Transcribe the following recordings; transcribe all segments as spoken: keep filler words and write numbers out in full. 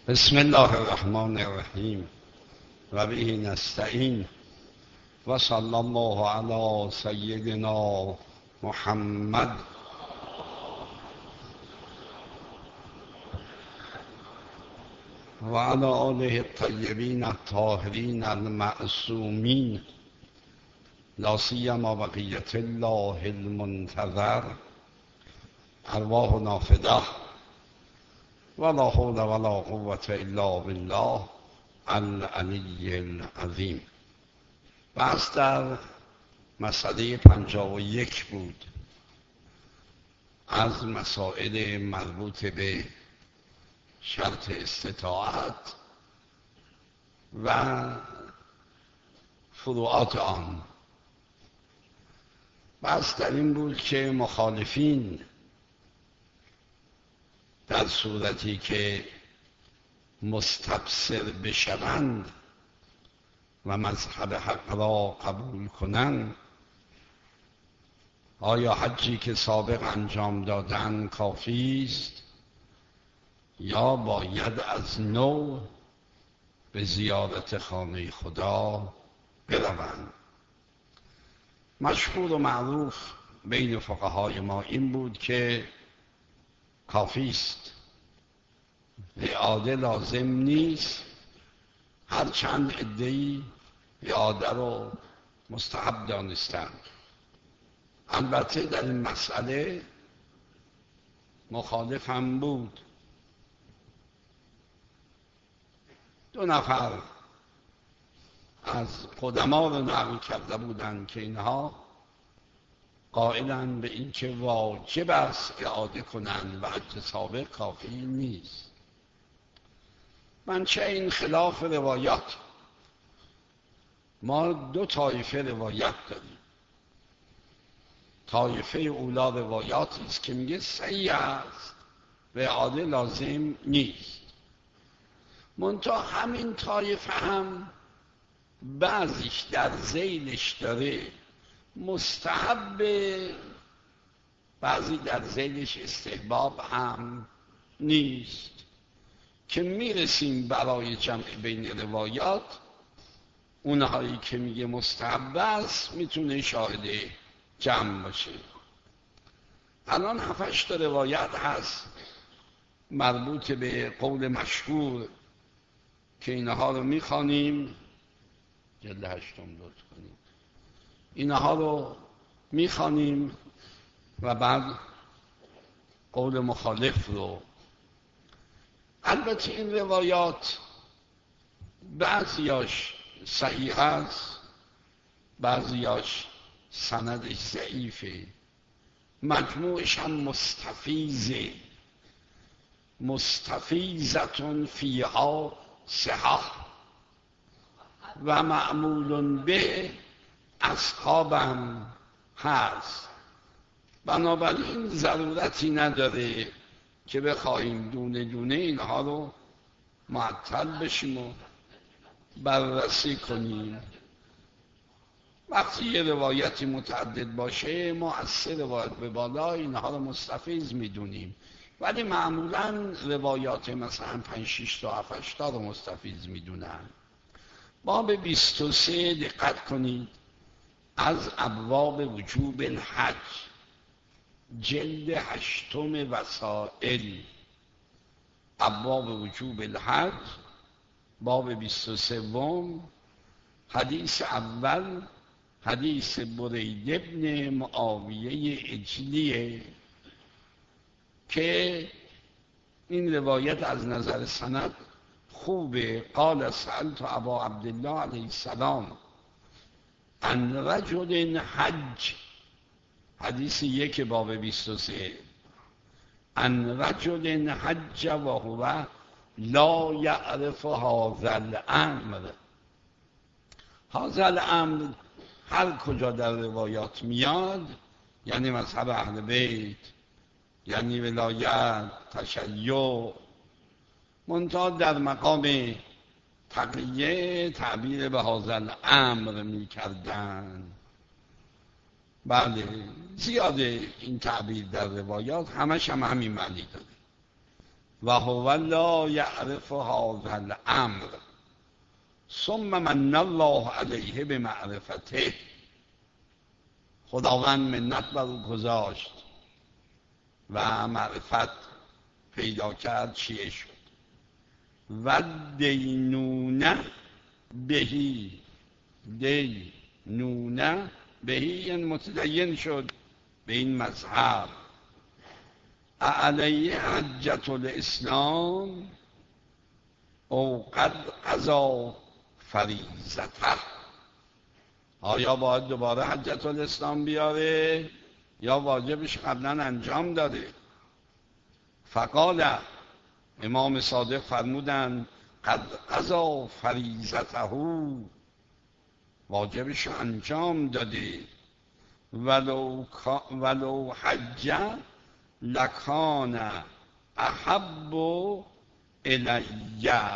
بسم الله الرحمن الرحیم و به نستعین و صلی الله علی سیدنا محمد و علی آله الطیبین الطاهرین المعصومین لا سیما بقیة الله المنتظر ارواحنا فداه ولا حول ولا قوة الا بالله العلی العظیم. بحث در مسئله پنجاه و یک بود از مسائل مربوط به شرط استطاعت و فروعات آن. بحث در این بود که مخالفین در صورتی که مستبصر بشوند و مذهب حق را قبول کنند، آیا حجی که سابق انجام دادن کافی است یا باید از نو به زیارت خانه خدا بروند؟ مشهور و معروف بین فقهای ما این بود که کافی است، اعاده لازم نیست، هرچند عده‌ای اعاده رو مستحب دانستند. البته در این مسئله مخالف هم بود. دو نفر از قدما رو نقل کرده بودند که اینها قائلند به این که واجب است اعاده کنند و حج سابق کافی نیست. منشأ این خلاف روایات، ما دو طایفه روایت داریم. طایفه اولا روایاتی است که میگه صحیح است و اعاده لازم نیست، منتها همین طایفه هم بعضیش در ذیلش داره مستحب، بعضی در ذیلش استحباب هم نیست، که میرسیم برای جمع بین روایات. اونهایی که میگه مستحب است میتونه شاهد جمع باشه. الان هفتش تا روایت هست مربوط به قول مشهور که اینها رو میخوانیم، جلد هشتم لطف کنیم، اینها رو میخوانیم و بعد قول مخالف رو. البته این روایات بعضیاش صحیح است، بعضیاش سندش ضعیفه، مجموعش هم مستفیضه، مستفیضتون فیها صحاح و معمول به اصحابم هست. بنابراین ضرورتی نداره که بخواهیم دونه دونه اینها رو معطل بشیم و بررسی کنیم. وقتی یه روایتی متعدد باشه ما از سه روایت به بالا اینها رو مستفیض میدونیم، ولی معمولا روایات مثلا پنج شش تا هفت تا رو مستفیض میدونن. باب بیست و سه دقت کنید، از ابواب وجوب الحج، جلد هشتم وسائل، ابواب وجوب الحج، باب بیست و سوم، حدیث اول حدیث برید ابن معاویه اجلیه که این روایت از نظر سند خوبه. قال سألت ابا عبدالله علیه السلام عن رجل حج، حدیث یک باب بیست و سه، عن رجل حج و هو لا یعرف هذا الامر. هذا الامر هر کجا در روایات میاد یعنی مذهب اهل بیت، یعنی ولایت، تشیع، منتها در مقام تقیه تعبیر به هذا الامر میکردن. بله زیاده این تعبیر در روایات، همش هم همین معنی داره. و هو لا یعرف هذا الامر ثم من الله علیه بمعرفته. خداوند منت بر او گذاشت و معرفت پیدا کرد، چیه شد؟ و دینونه بهی، دینونه بهی یعنی متدین شد به این مذهب. علیه حجت الاسلام او قد قضا فریضته. آیا باید دوباره حجت الاسلام بیاره یا واجبش قبلا انجام داده؟ فقال، امام صادق فرمودن قد قضا فریضته، واجبش انجام داده. ولو, ولو حج لکان احب الیه.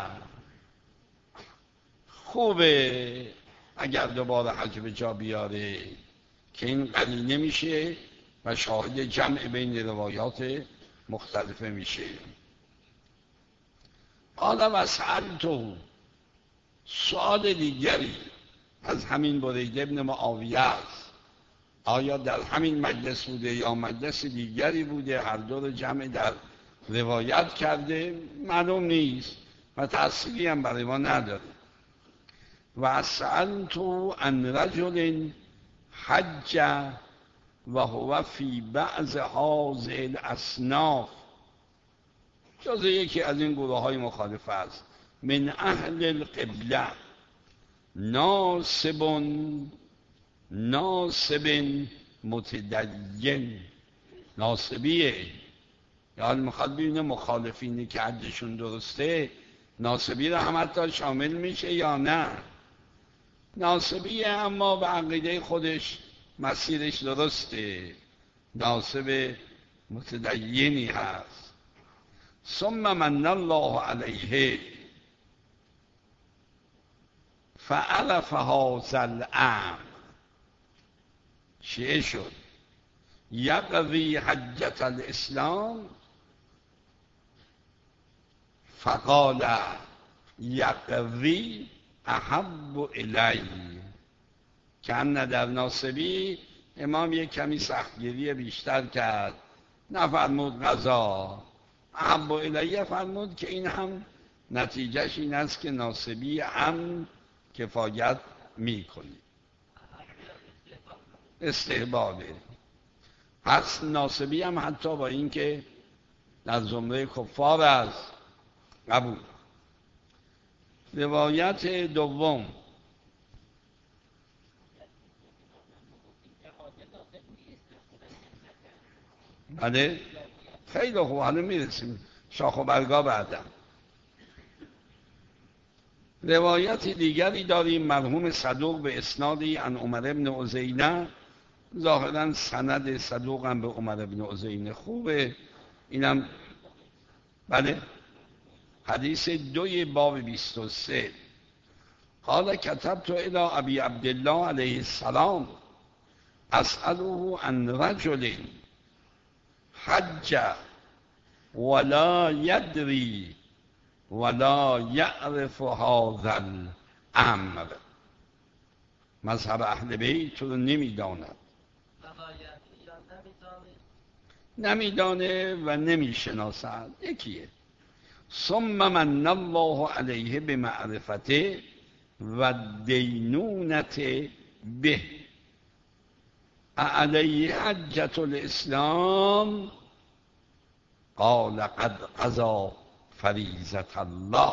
خوبه اگر دوباره حج به جا بیاره که این قرینه میشه و شاهد جمع بین روایات مختلفه میشه. قال و سألته، سؤال دیگری از همین برید ابن معاویه است. آیا در همین مجلس بوده یا مجلس دیگری بوده، هر دو رو جمع در روایت کرده معلوم نیست و تأثیری هم برای ما نداره. و سألته عن رجل حج و هو فی بعض هذه الاصناف، جز یکی از این گروه های مخالف است، من اهل القبله، ناصب ناصب متدین، ناصبیه، یعنی میخواد ببینه مخالفینی که حجشون درسته ناصبی رو هم حتی شامل میشه یا نه. ناصبیه اما به عقیده خودش مسیرش درسته، ناصب متدینی هست. ثم من الله علیه فعرف هذا الامر، چیه شد؟ یقضی حجت الاسلام، فقال یقضی احب الی. که ان در ناصبی امام یک کمی سختگیری بیشتر کرد، نفرمود قضا، احب الی فرمود که این هم نتیجهش این است که ناصبی هم کفایت میکنی، استحبابه. پس ناصبی هم حتی با این که در زمره کفار است قبول. روایت دوم، بله خیلی خوب، حالا میرسیم شاخ و برگا بعدم. روایت دیگری داریم مرحوم صدوق به اسنادی عن عمر ابن عزینه، ظاهرا سند صدوق هم به عمر ابن عزینه خوبه، اینم بله حدیث دوی باب بیست و سه. قال کتبت الى ابی عبدالله علیه السلام اسأله عن رجل حج ولا یدری ولا یعرف هذا الامر. مذهب اهل بیت رو نمیداند، نمیدانه و نمیشناسد، یکیه. ثم من الله علیه بمعرفته و دینونت به، علیه حجت الاسلام، قال قد قضا فریضة الله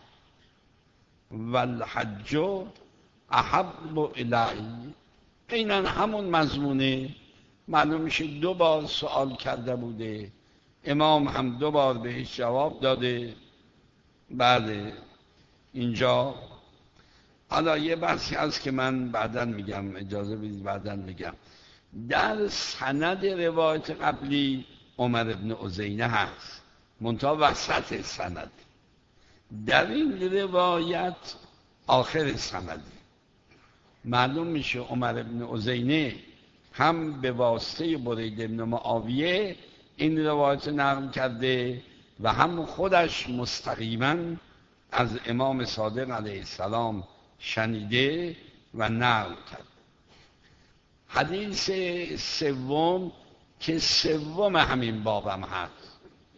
والحج احب الی. اینن همون مضمونه، معلوم میشه دو بار سوال کرده بوده، امام هم دو بار بهش جواب داده. بله اینجا حالا یه بحثی هست که من بعداً میگم، اجازه بدید بعداً میگم. در سند روایت قبلی عمر ابن عزینه هست، منتها وسط سند. در این روایت آخر سند معلوم میشه عمر ابن عزینه هم به واسطه برید ابن معاویه این روایت نقل کرده و هم خودش مستقیما از امام صادق علیه السلام شنیده و نقل کرد. حدیث سوم که سوم همین بابم هست،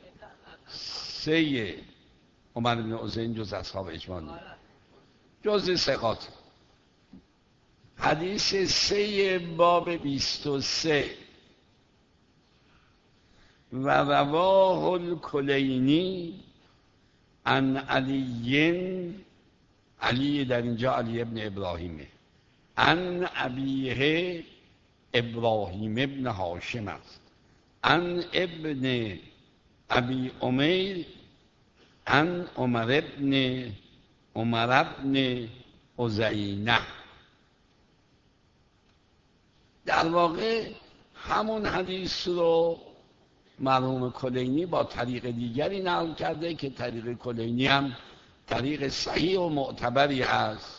سه عمر بن عزین جز اصحاب اجماع نیست، جز ثقات. حدیث سه باب بیست و سه و رواه الکلینی عن علی، علی در اینجا علی ابن ابراهیمه، عن ابیه ابراهیم ابن هاشم است، عن ابن ابی امیر عن عمر ابن عمر ابن عزینه. در واقع همون حدیث رو مرحوم کلینی با طریق دیگری نقل کرده که طریق کلینی هم طریق صحیح و معتبری هست.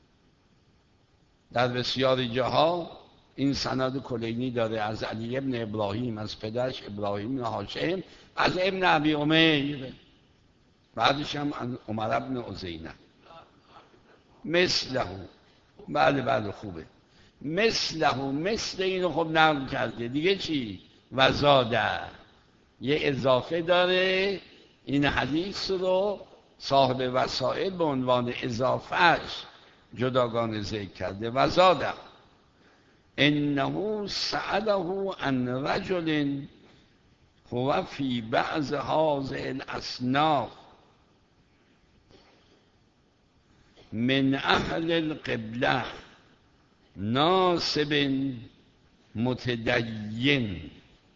در بسیاری جاها این سند کلینی داره از علی ابن ابراهیم، از پدرش ابراهیم بن هاشم، از ابن ابی امیر، بعدش هم از عمر ابن عزینه. مثله، بله بله خوبه، مثله، مثل اینو خب نقل کرده دیگه. چی؟ وزاده، یه اضافه داره. این حدیث رو صاحب وسائل به عنوان اضافهش جداگانه ذکر کرده. وزاده انه سأله عن رجل هو فی بعض هذه الاصناف من اهل القبله ناصب متدین.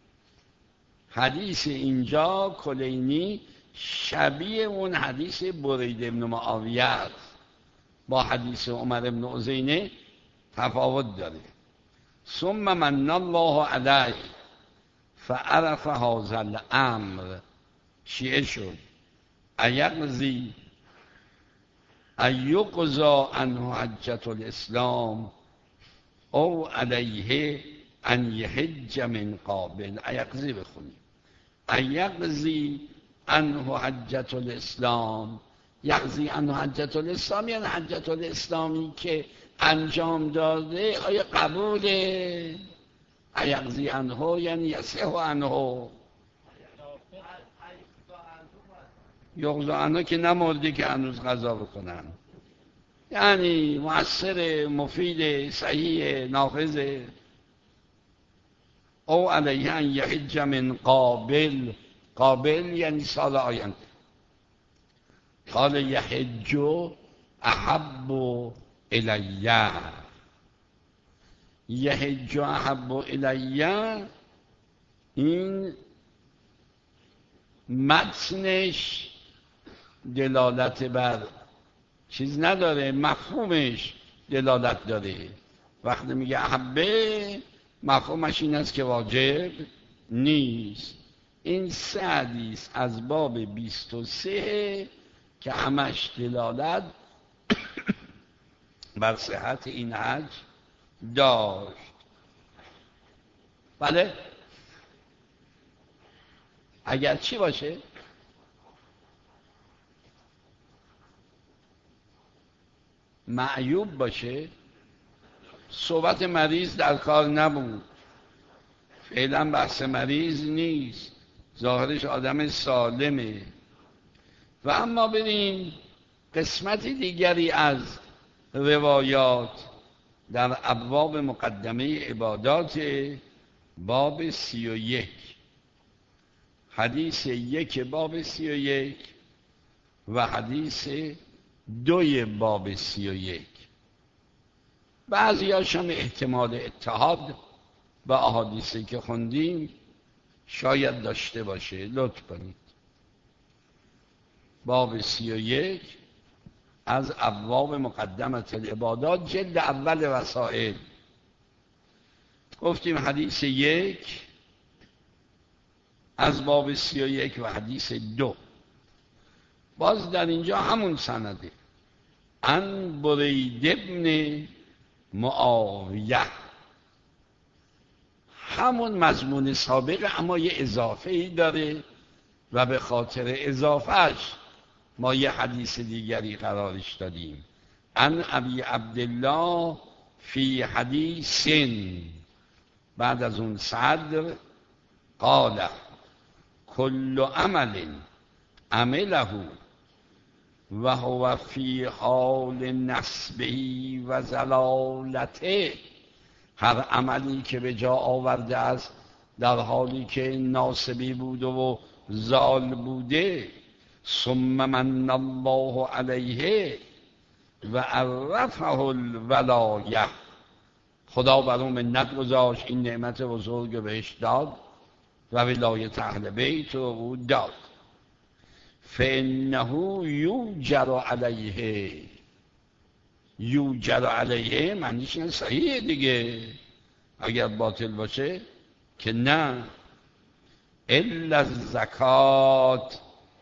حدیث اینجا کلینی شبیه اون حدیث برید ابن معاویه است، با حدیث عمر ابن عزینه تفاوت داره. ثم من الله علیه فعرف هذا الامر، شیعه شد. ایقضی ایقضی عنه حجة الاسلام او علیه ان یحج من قابل. ایقضی بخونیم، ایقضی عنه حجة الاسلام. یقضی عنه حجة الاسلام یعنی حجة الاسلامی که انجام داده آیا قبوله؟ ایقضی عنه یعنی یصح عنه. یقضی عنه که نمرده که هنوز قضا بکنن، یعنی مؤثر، مفید، صحیح، نافذ. او علیه ان یحج من قابل. قابل یعنی سال آینده. قال یحج احب الیه، یحج احب الیه. این متنش دلالت بر چیز نداره، مفهومش دلالت داره. وقتی میگه احبه مفهومش این است که واجب نیست. این سه حدیث از باب بیست و سه که همش دلالت بر صحت این حج داشت. بله، اگر چی باشه؟ معیوب باشه. صحبت مریض در کار نبود، فعلا بحث مریض نیست، ظاهرش آدم سالمه. و اما بریم قسمت دیگری از روایات در ابواب مقدمه عبادات، باب سی و یک، حدیث یک باب سی و یک و حدیث دوی باب سی و یک. بعضی هاشم احتمال اتحاد با احادیثی که خوندیم شاید داشته باشه. لطف کنید. باب سی و یک از ابواب مقدمه العبادات، جلد اول وسائل. گفتیم حدیث یک از باب سی و یک و حدیث دو باز در اینجا همون سنده، عن برید ابن معاویه، همون مضمون سابق اما یه اضافه ای داره و به خاطر اضافهش ما یه حدیث دیگری قرارش دادیم. ان ابی عبدالله فی حدیث، بعد از اون صدر قال کل عمل عمله و هو فی حال نصبه و زلالته، هر عملی که به جا آورده است در حالی که ناصبی بوده و زال بوده، ثم من الله علیه و عرفه الولایه، خدا بر اون منت گذاشت، این نعمت بزرگ بهش داد و ولایت اهل بیت رو او داد. فانه یوجر علیه، یوجر علیه معنیش نه صحیحه دیگه، اگر باطل باشه که نه. الا الزکات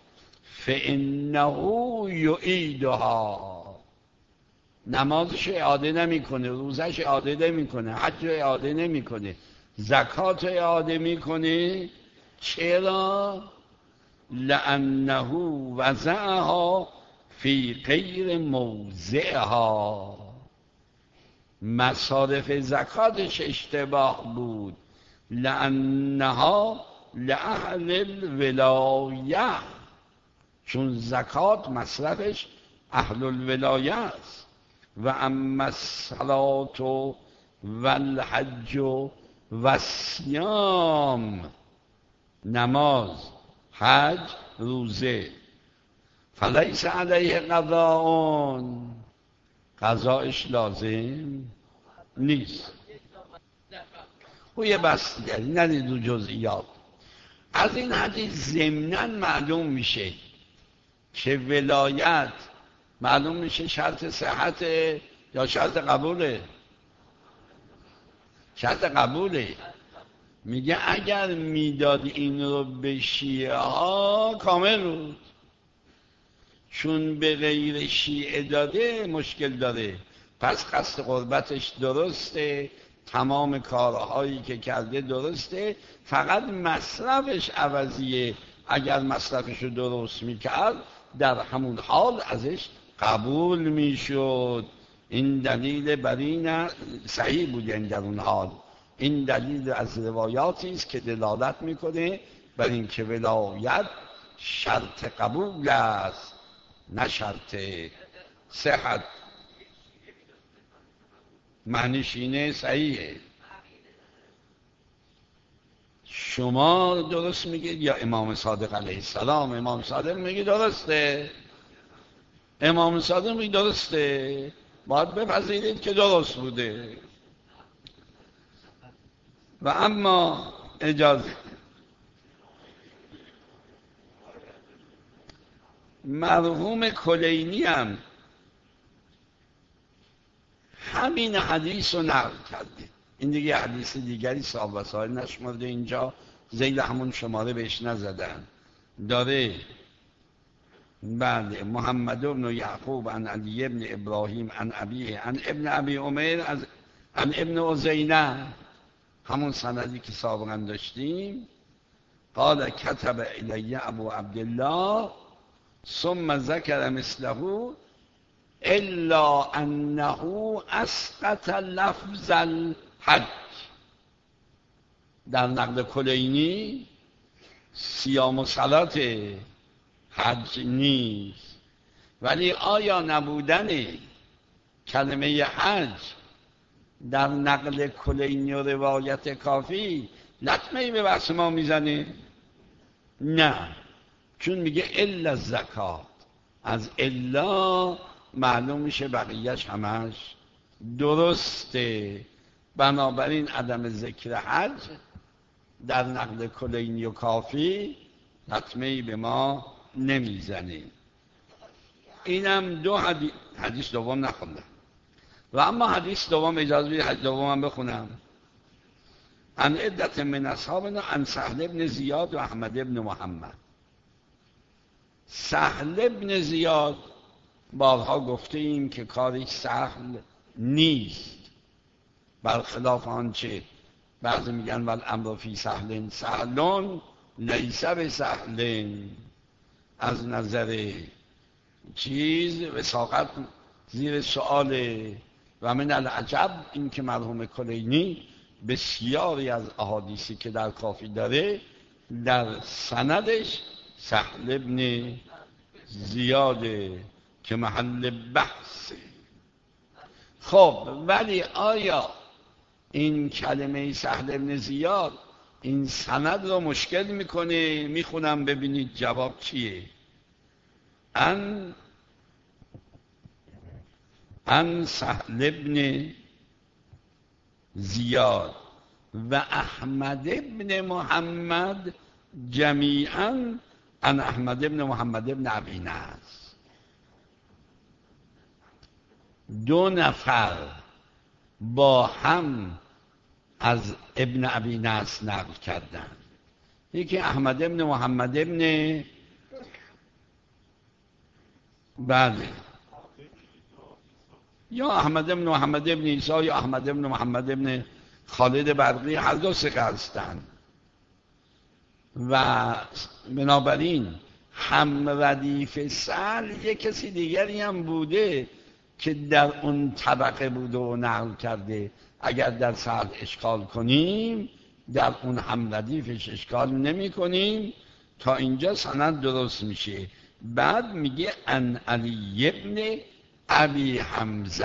فانه یعیدها، نمازش اعاده نمیکنه، روزش اعاده نمیکنه، حج اعاده نمیکنه، زکات اعاده میکنه. چرا؟ لانه وضعها فی غیر موضعها، مصارف زکاتش اشتباه بود. لانها لاهل الولایه، چون زکات مصرفش اهل الولایه است. و اما الصلاة و الحج و الصیام، نماز، حج، روزه، فلیس علیه قضاء، قضایش لازم نیست. و یه بس دیگری ندید دو جزئیات. از این حدیث ضمناً معلوم میشه که ولایت معلوم میشه شرط صحت یا شرط قبوله؟ شرط قبوله. میگه اگر میداد این رو به شیعه ها کامل بود، چون به غیر شیعه داده مشکل داره، پس قصد قربتش درسته، تمام کارهایی که کرده درسته، فقط مصرفش عوضیه. اگر مصرفش رو درست میکرد در همون حال ازش قبول میشد. این دلیل بر این صحیح بود. این در اون حال این دلیل از روایاتی است که دلالت میکنه بر اینکه ولایت شرط قبول است نه شرط صحت. معنیش اینه صحیحه. شما درست میگید یا امام صادق علیه السلام؟ امام صادق میگه درسته، امام صادق میگه درسته، باید بپذیرید که درست بوده. و اما اجازه مرحوم کلینی هم همین حدیث رو نقل کرده. این دیگه حدیث دیگری صاحب وسائل نشمرده، اینجا زیل همون شماره بهش نزدن. داره بله محمد بن یعقوب عن علی بن ابراهیم عن ابیه عن ابن ابی عمر از عن ابن عزینه، همون سندی که سابقا داشتیم. قال کتب الی ابو عبدالله ثم ذکر مثله الا انه اسقط لفظ الحج. در نقل کلینی صیام و صلات حج نیست، ولی آیا نبودن کلمه حج در نقل کلینی و روایت کافی لطمه‌ای به بحث ما میزنه؟ نه، چون میگه الا زکات، از الا معلوم میشه بقیهش همش درسته. بنابراین عدم ذکر حج در نقل کلینی و کافی لطمه‌ای به ما نمیزنه. اینم دو حدیث. حدیث دوم نخوندم. و اما حدیث دوم اجازه بدید حدیث دومم بخونم. عن عدت من اصحابنا عن سهل بن زیاد و احمد بن محمد. سهل بن زیاد بارها گفته ایم که کارش سهل نیست، برخلاف آنچه بعضی میگن ول امر فی سهل سهلون لیس بسهل، از نظر چیز وساقت زیر سؤاله. و من العجب این که مرحوم کلینی بسیاری از احادیثی که در کافی داره در سندش سهل ابن زیاده که محل بحثه. خب ولی آیا این کلمه سهل ابن زیاد این سند رو مشکل میکنه؟ میخونم ببینید جواب چیه. ان ان سهل ابن زیاد و احمد ابن محمد جمیعا ان احمد ابن محمد ابن ابی نصر، دو نفر با هم از ابن ابی نصر نقل کردن. یکی احمد ابن محمد ابن بله یا احمد ابن محمد ابن عیسی یا احمد ابن محمد ابن خالد برقی، هر دو ثقه هستند و بنابراین هم ردیف سهل یک کسی دیگری هم بوده که در اون طبقه بوده و نقل کرده. اگر در سهل اشکال کنیم در اون هم ردیفش اشکال نمی کنیم. تا اینجا سند درست میشه. بعد میگه ان علی ابن ابی حمزه،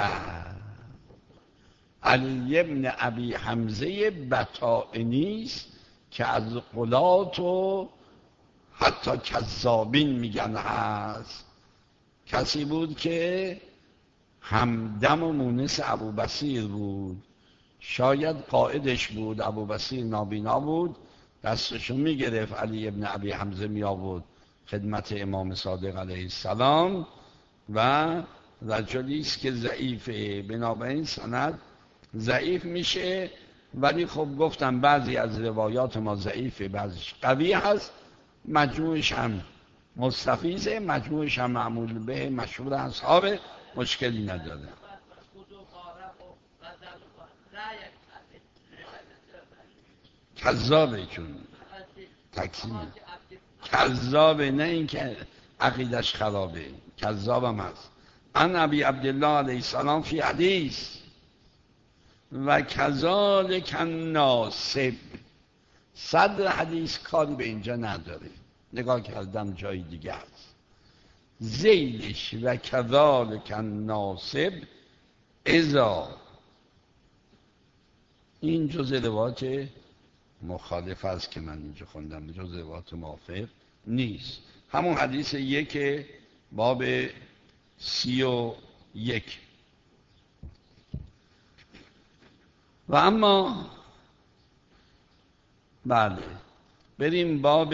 علی ابن ابی حمزه بطائنی است که از غلات و حتی کذابین میگن هست. کسی بود که همدم و مونس ابو بصیر بود، شاید قائدش بود. ابو بصیر نابینا بود، دستشو میگرفت، علی ابن ابی حمزه می آورد خدمت امام صادق علیه السلام و رجلی است که ضعیفه. بنابراین سند ضعیف میشه. ولی خب گفتم بعضی از روایات ما ضعیفه، بعضیش قوی هست. مجموعش هم مستفیضه، مجموعش هم معمول به مشهور اصحاب، مشکلی نداره. کذابه چون تکسیم کذابه، نه این که عقیدش خرابه، کذابم هست. ان ابی عبدالله علیه السلام فی حدیث و کذالک الناسب. صدر حدیث کاری به اینجا نداره، نگاه کردم جای دیگه هست. زیلش و کذالک الناسب اذا، این جز روایات مخالف است که من اینجا خوندم، جز روایات موافق نیست. همون حدیث یک باب سی و یک. و اما بله بریم باب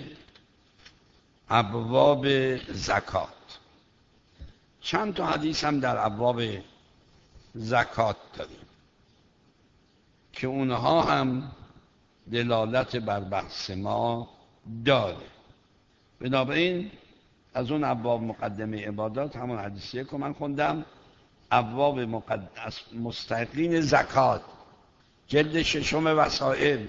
ابواب زکات. چند تا حدیث هم در ابواب زکات داریم که اونها هم دلالت بر بحث ما داره. بنابراین از اون ابواب مقدمه عبادات همون حدیثیه که من خوندم، ابواب مقدس مستحقین زکات، جلد ششم وسائل،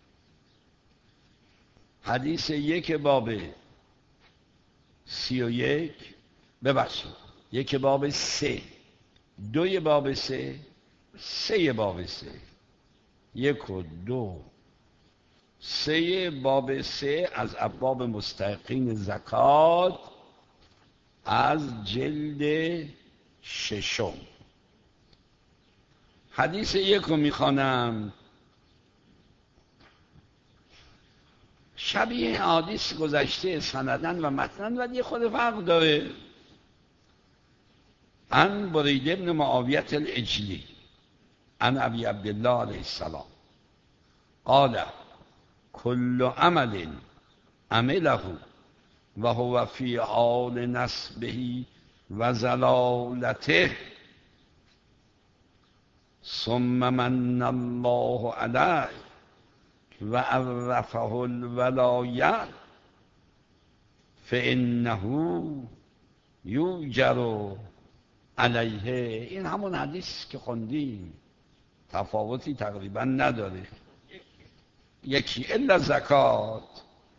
حدیث یک باب سی و یک، ببخشید یک باب سه، دوی باب سه، سه باب سه، یک و دو سه باب سه از ابواب مستحقین زکات از جلد ششم. حدیث یک رو میخوانم، شبیه حدیث گذشته سندن و متنن ولی خود فرق داره. عن برید ابن معاویه العجلی عن ابی عبدالله علیه السلام قال کل عمل عمله و هو فی حال نسبه و زلالته ثم من الله علیه و عرفه الولایه فانه یوجر علیه. این همون حدیث که خوندیم، تفاوتی تقریبا نداره. یکی الا زکات،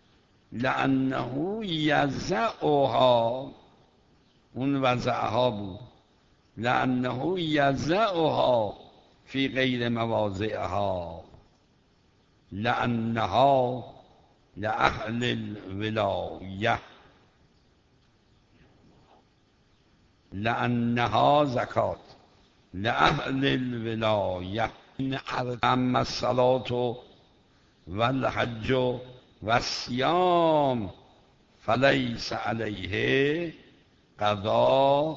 لأنه یزعها، اون وضعها بود، لأنه یزعها فی غیر مواضعها، لأنها لأهل الولایه، لأنها زکات لأهل الولایه. اما الصلاة والحج والصیام فلیس علیه قضاء.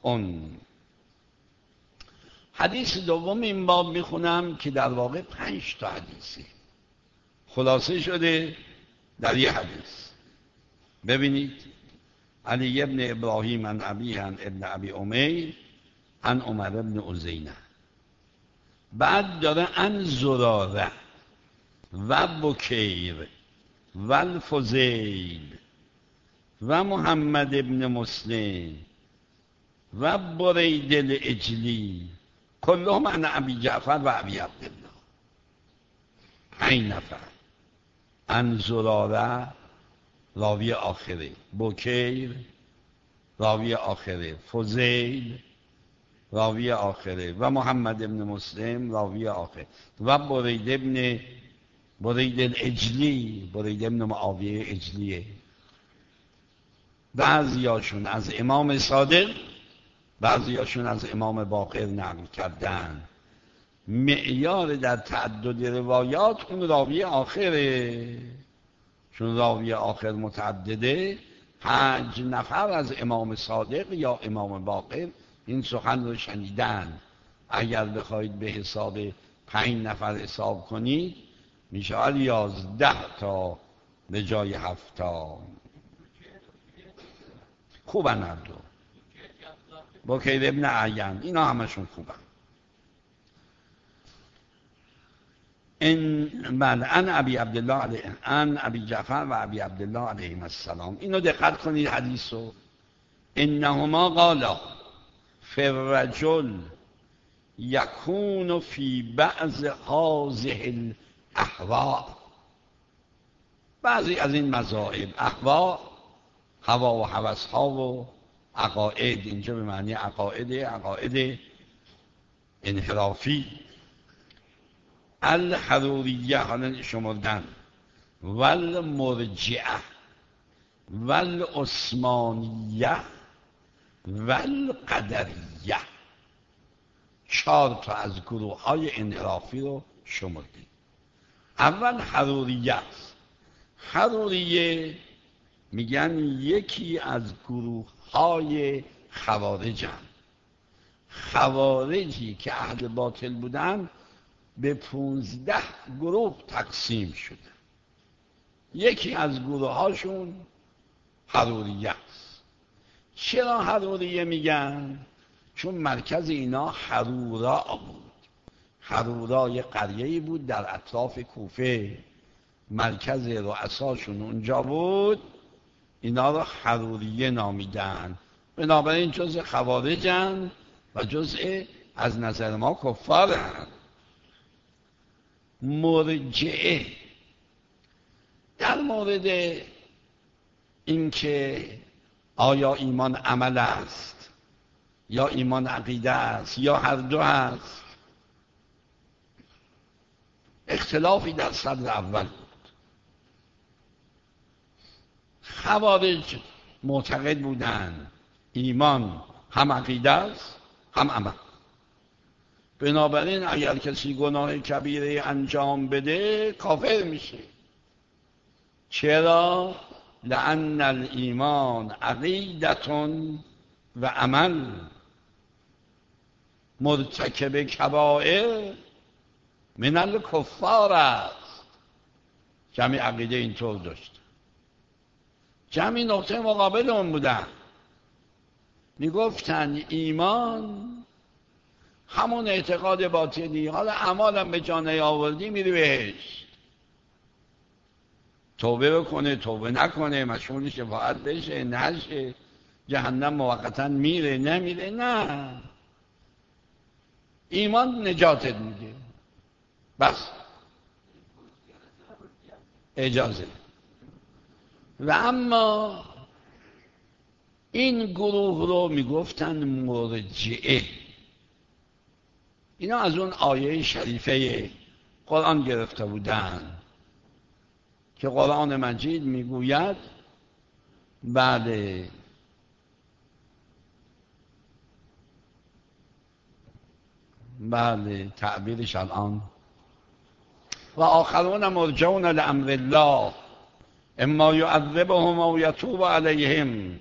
حدیث دوم این باب میخونم که در واقع پنج تا حدیثه خلاصه شده در یه حدیث. ببینید، علی ابن ابراهیم عن ابیه عن ابن ابی امیر عن عمر ابن عزینه، بعد داره عن زراره و بکیر و الفضیل و محمد ابن مسلم و برید الاجلی کلهم عن ابی جعفر و ابی عبدالله. پنج نفر. عن زراره راوی آخره، بکیر راوی آخره، فضیل راوی آخره و محمد ابن مسلم راوی آخره و برید ابن برید الاجلی، برید ابن معاویه اجلیه. بعضیاشون از امام صادق، بعضیاشون از امام باقر نقل کردن. معیار در تعدد روایات اون راوی آخره، چون راوی آخر متعدده. پنج نفر از امام صادق یا امام باقر این سخن رو شنیدن. اگر بخواید به حساب پنج نفر حساب کنید میشه یازده تا به جای هفت تا. خوبن هر دو، بکیر ابن عین، اینا همشون خوبن. ان بل ان ابی عبدالله علیه ان ابی جعفر و ابی عبدالله علیهم السلام. اینو دقت کنید حدیثو. انهما قالا فی الرجل یکون فی بعض هذه الاهواء. بعضی از این مذاهب، اهوا هوا و هوس ها و عقاید، اینجا به معنی عقاید، عقاید انحرافی، الحروریه حالا شمردن، والمرجعه والعثمانیه والقدریه. چهار تا از گروه های انحرافی رو شمردیم. اول حروریه است. حروریه میگن یکی از گروه های خوارجن. خوارجی که اهل باطل بودن به پونزده گروه تقسیم شده. یکی از گروه هاشون حروریه است. چرا حروریه میگن؟ چون مرکز اینا حرورا بود. حرورا یه قریه‌ای بود در اطراف کوفه، مرکز رؤساشون اونجا بود. اینا رو حروریه نامیدن. بنابراین جزء خوارجن و جزء از نظر ما کفارن. مرجعه در مورد اینکه آیا ایمان عمل است یا ایمان عقیده است یا هر دو هست، اختلافی در صدر اول بود. خوارج معتقد بودن ایمان هم عقیده است هم عمل. بنابراین اگر کسی گناه کبیره انجام بده کافر میشه. چرا؟ لأن الایمان عقیدتون و عمل. مرتکب کبائر من الکفار است. جمعی عقیده اینطور داشت. جمعی نقطه مقابل اون بودن، میگفتن ایمان همون اعتقاد باطنی، حالا اعمالم به جا نیاوردی میری بهشت. توبه بکنه توبه نکنه، مشمول شفاعت بشه نشه، جهنم موقتا میره نمیره. نه، ایمان نجاتت میده بس، اجازه. و اما این گروه رو میگفتن مرجئه. اینا از اون آیه شریفه قرآن گرفته بودن که قرآن مجید میگوید بله بله تعبیرش الان و آخرون مرجعون لامر الله اما یعذبهم او یتوب علیهم.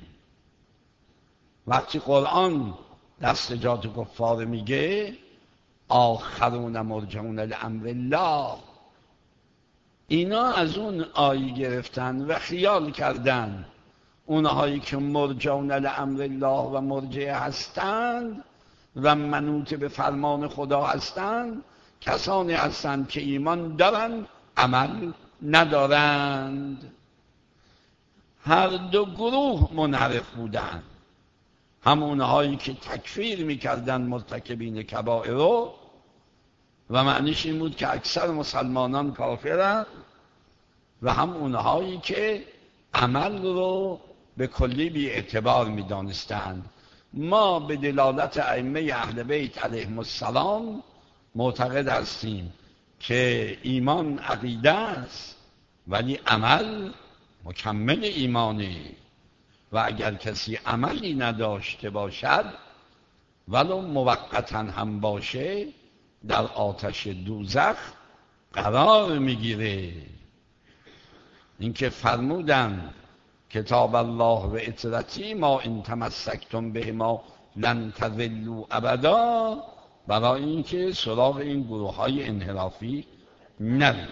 وقتی قرآن دستجات کفار میگه آخرون مرجعون لامر الله، اینا از اون آیه گرفتن و خیال کردن اونهایی که مرجعون لامر الله و مرجع هستند و منوط به فرمان خدا هستند کسانی هستند که ایمان دارند عمل ندارند. هر دو گروه منحرف بودند، هم اونهایی که تکفیر میکردن مرتکبین کبائر رو و معنیش این بود که اکثر مسلمانان کافرند، و هم اونهایی که عمل رو به کلی بی اعتبار میدانستند. ما به دلالت ائمه اهل بیت علیهم السلام معتقد هستیم که ایمان عقیده است ولی عمل مکمل ایمانه، و اگر کسی عملی نداشته باشد ولو موقتا هم باشه در آتش دوزخ قرار میگیره. اینکه فرمودن کتاب الله و اطرتی ما ان تمسکتم به ما لن تضلوا ابدا، برای اینکه سراغ این گروه های انحرافی نرید.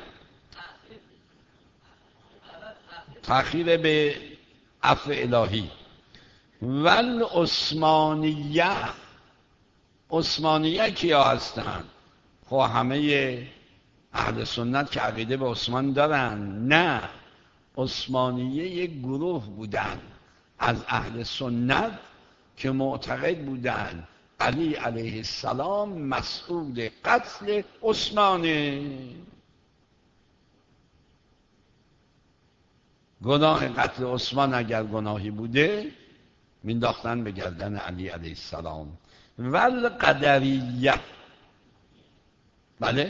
تأخیر به عفو الهی. ول عثمانیه، عثمانیه کیا هستن؟ خب همه اهل سنت که عقیده به عثمان دارن؟ نه، عثمانیه یک گروه بودن از اهل سنت که معتقد بودن علی علیه السلام مسئول قتل عثمانه. گناه قتل عثمان اگر گناهی بوده مینداختن به گردن علی علیه السلام. ول قدریه، بله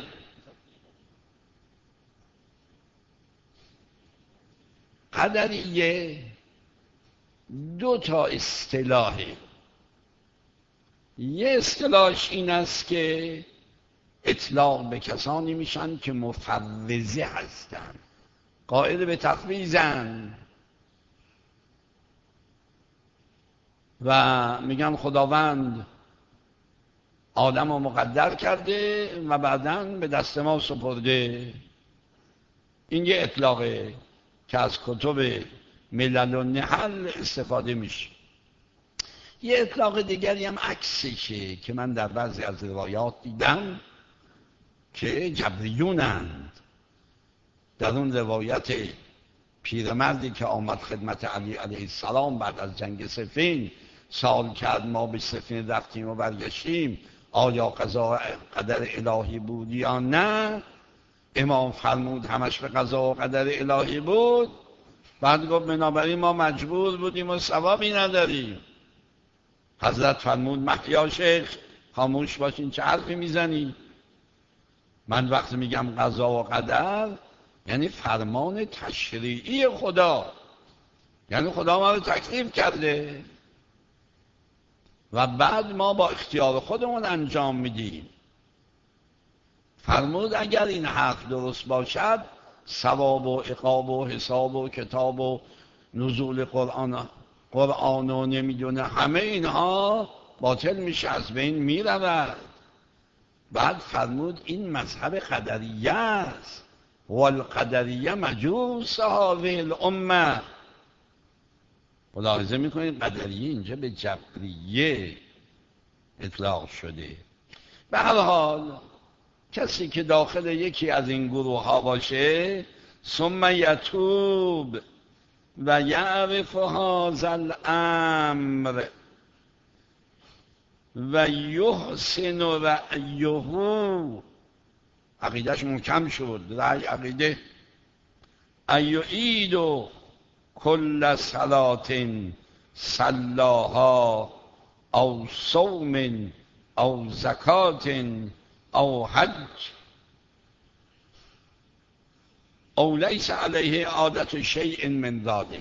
قدریه دو تا اصطلاحه. یه اصطلاحش این است که اطلاق به کسانی میشن که مفوضه هستن، قائل به تفویضن و میگن خداوند آدم رو مقدر کرده و بعداً به دست ما سپرده. این یه اطلاقه که از کتب ملل و نحل استفاده میشه. یه اطلاق دیگری هم عکسشه که من در بعضی از روایات دیدم که جبریونند. در اون روایت پیرمردی که آمد خدمت علی علیه السلام بعد از جنگ صفین سوال کرد ما به صفین رفتیم و برگشتیم آیا قضا قدر الهی بود یا نه؟ امام فرمود همش به قضا و قدر الهی بود. بعد گفت بنابراین ما مجبور بودیم و ثوابی نداریم. حضرت فرمود محیا شیخ خاموش باشین، چه حرفی میزنی؟ من وقتی میگم قضا و قدر یعنی فرمان تشریعی خدا، یعنی خدا ما رو تکلیف کرده و بعد ما با اختیار خودمون انجام میدیم. فرمود اگر این حرف درست باشد ثواب و عقاب و حساب و کتاب و نزول قرآن قرآن و نمیدونه همه اینها باطل میشه، از بین میرود. بعد فرمود این مذهب قدریه است، والقدریه مجوس هذه الامه. ملاحظه میکنید قدریه اینجا به جبریه اطلاق شده. به هر حال کسی که داخل یکی از این گروه ها باشه ثم یتوب و یعرف هذا الامر و یحسن رأیه، عقیدهش محکم شد، رأی عقیده ایعید کل صلاة صلاها او صوم او زکات او حج او لیس علیه عادت شیء من ذلك.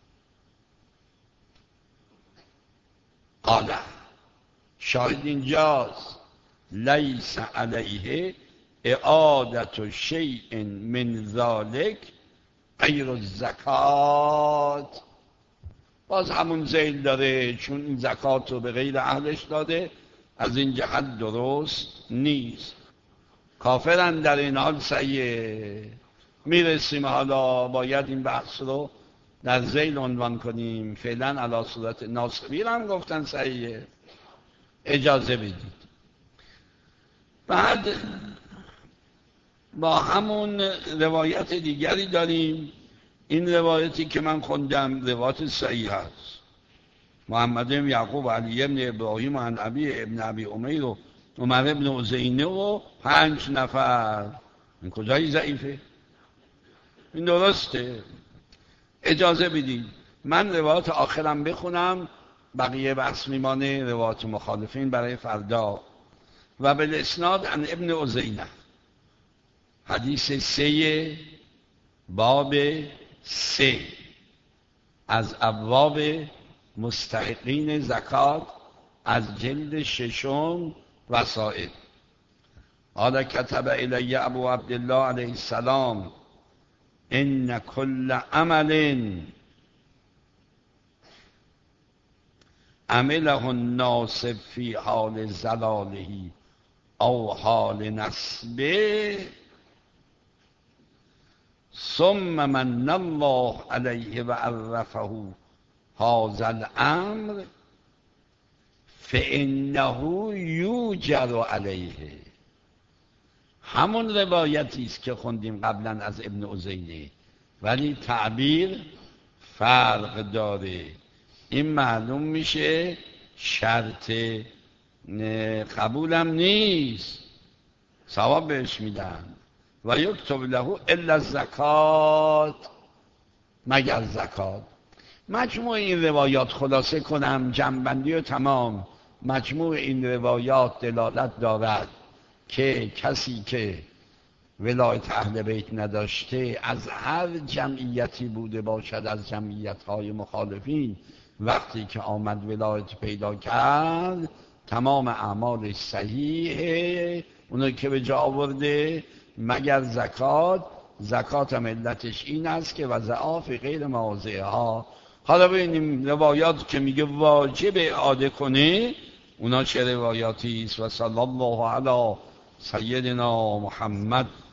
قال شاهد اینجاست لیس علیه اعادت شیء من ذلك غیر الزکات. باز همون ذیل داره، چون این زکات رو به غیر اهلش داده، از این جهت درست نیست. کافرن در این حال صحیحه. میرسیم حالا باید این بحث رو در ذیل عنوان کنیم. فعلا علی صورت ناسخین هم گفتن صحیحه، اجازه بدید. بعد با همون روایت دیگری داریم. این روایتی که من خوندم روایت صحیح است. محمد بن یعقوب علی بن ابراهیم عن ابی ابن ابی امیر و عمر ابن عزینه و پنج نفر. این کجایی ضعیفه؟ این درسته. اجازه بدید من روایت آخرم بخونم، بقیه بحث میمانه روایت مخالفین برای فردا. و بالاسناد عن ابن عزینه، حدیث سه باب سه از ابواب مستحقین زکات از جلد ششم وسائل. حالا کتب الی ابو عبدالله علیه السلام ان کل عمل عمله الناس فی حال زلاله او حال نصبه ثم من الله علیه و عرفه هذا الامر فانه یوجر علیه. همون روایتی است که خوندیم قبلا از ابن عزینه، ولی تعبیر فرق داره. این معلوم میشه شرط قبولم نیست، ثواب بهش میدن. و یکتب له الا الزکات، مگر زکات. مجموع این روایات خلاصه کنم جمع‌بندی و تمام. مجموع این روایات دلالت دارد که کسی که ولایت اهل بیت نداشته، از هر جمعیتی بوده باشد از جمعیت‌های مخالفین، وقتی که آمد ولایت پیدا کرد تمام اعمالش صحیحه، اونو که به جا آورده مگر زکات. زکات هم علتش این است که وضعها فی غیر مواضعها. حالا ببینیم روایات که میگه واجب اعاده کنه اونا چه روایاتی است. و صلی الله علی سیدنا محمد